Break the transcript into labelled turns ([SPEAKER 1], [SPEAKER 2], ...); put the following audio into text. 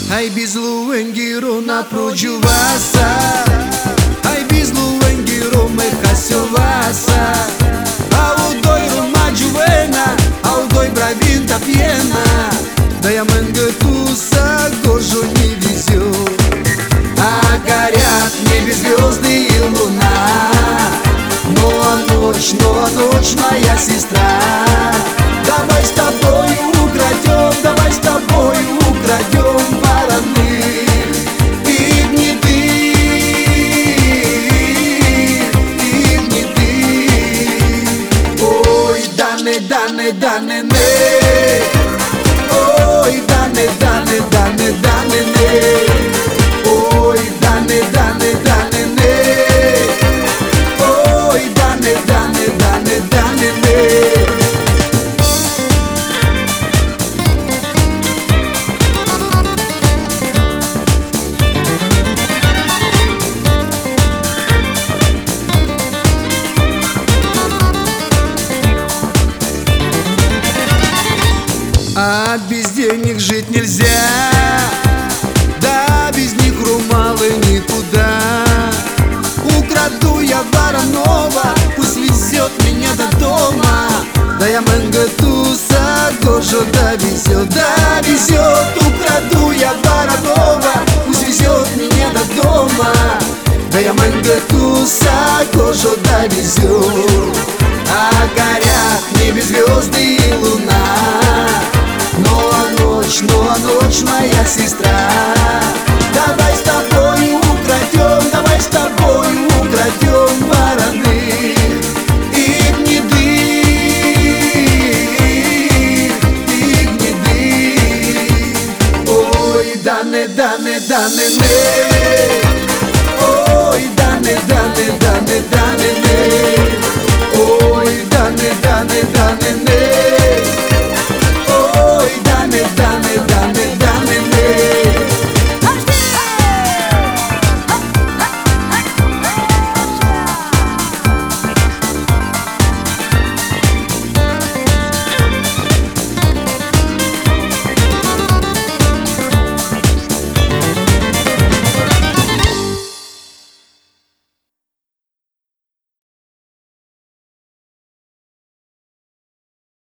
[SPEAKER 1] Hai bizlu engiro na projuvaça, hai bizlu engiro me casiovaça. Au doi roma juena, au doi bravinta piena. Да мангатуса кожу не везет, а горят небе звезды и луна. Ну а ночь, моя сестра, давай с тобой украдем, давай с тобой украдем вороных и гнеты, и гнеты. Ой, дане, дане, дане, не. Ой, дане, дане, дане, дане, не. Ой, дане, дане, дане, не. Ой, дане, дане, дане, дане, не. А без денег жить нельзя, да без них румалы никуда. Украду я Воронова, пусть везет меня до дома. Да я мангатуса кожу довезет, украду я Воронова, пусть везет меня до дома. Да я мангатуса кожу довезет, а горят небе звезды и луна. Ну а ночь, моя сестра, давай с тобой украдем, давай с тобой украдем вороных и гнеды, и гнеды. Ой, дане, дане, дане, не. Ой, дане, дане, дане, дане, не. Ой, дане, дане, дане, не.